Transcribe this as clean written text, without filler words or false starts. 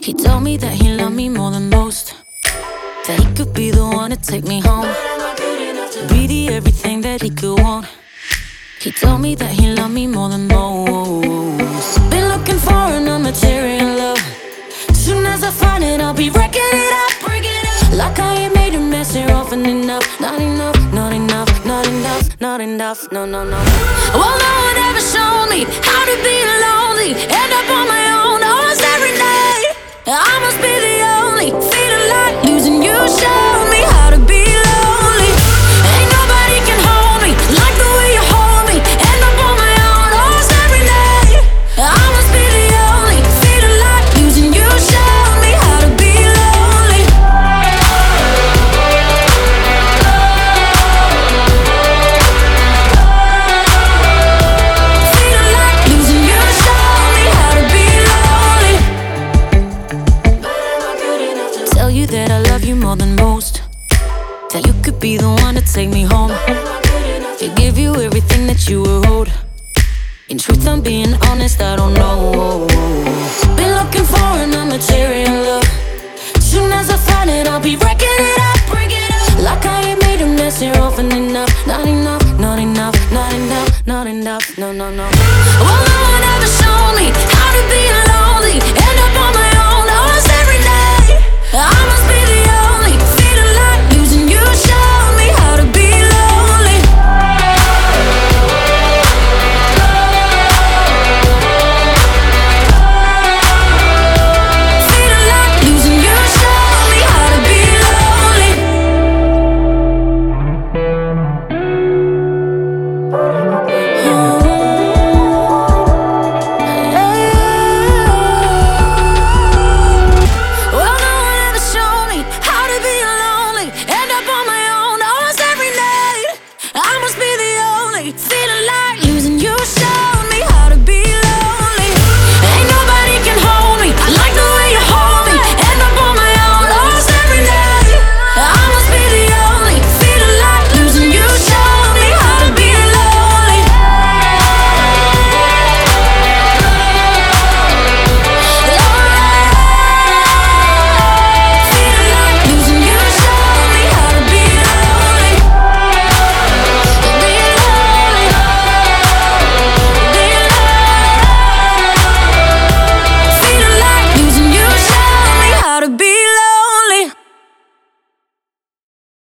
He told me that he loved me more than most, that he could be the one to take me home, be the everything that he could want. He told me that he loved me more than most. Been looking for an immaterial love. Soon as I find it, I'll be wrecking it up. Like I ain't made a mess here often enough. Not enough, not enough, not enough, not enough, no, no, no. Well, no one ever showed me how to be lonely, end up on my own almost every night. I must be the only feeling like losing you. Showed me how to be lonely. Ain't nobody can hold me like the way you hold me. End up on my own almost every night. I must be the only feeling like losing you. Showed me how to be lonely. Feeling like losing you. Showed me how to be lonely. Tell you that I love you more than most, that you could be the one to take me home, to give you everything that you were owed. In truth, I'm being honest, I don't know. Been looking for an immaterial love. Soon as I find it, I'll be wrecking it up. Like I ain't made a mess here often enough. Not enough, not enough, not enough, not enough, no, no, no. Well, no one ever showed me how to be lonely, end up on my own almost every night. I must be the only feeling like losing you. Showed me how to be lonely. Feeling like losing you. Showed me how to be lonely. Well, no one ever showed me how to be lonely, end up on my own almost every night. I must be the only feeling like